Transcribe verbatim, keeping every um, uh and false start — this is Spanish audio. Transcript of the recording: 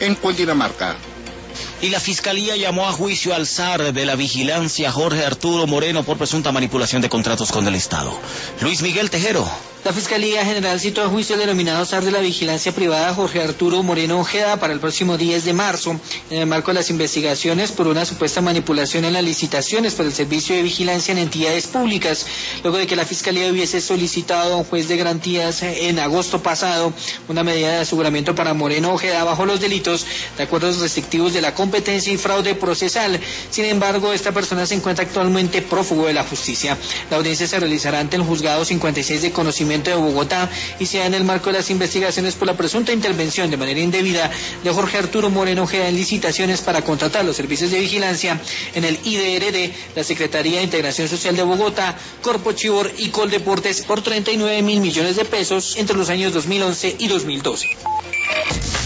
en Cundinamarca. Y la Fiscalía llamó a juicio al zar de la vigilancia, Jorge Arturo Moreno, por presunta manipulación de contratos con el Estado. Luis Miguel Tejero. La Fiscalía General citó a juicio al denominado zar de la vigilancia privada, Jorge Arturo Moreno Ojeda, para el próximo diez de marzo, en el marco de las investigaciones por una supuesta manipulación en las licitaciones por el servicio de vigilancia en entidades públicas, luego de que la Fiscalía hubiese solicitado a un juez de garantías en agosto pasado una medida de aseguramiento para Moreno Ojeda bajo los delitos de acuerdos restrictivos de la competencia y fraude procesal. Sin embargo, esta persona se encuentra actualmente prófugo de la justicia. La audiencia se realizará ante el juzgado cincuenta y seis de conocimiento de Bogotá y sea en el marco de las investigaciones por la presunta intervención de manera indebida de Jorge Arturo Moreno Ojeda en licitaciones para contratar los servicios de vigilancia en el I D R D, la Secretaría de Integración Social de Bogotá, Corpo Chivor y Coldeportes por treinta y nueve mil millones de pesos entre los años dos mil once y dos mil doce.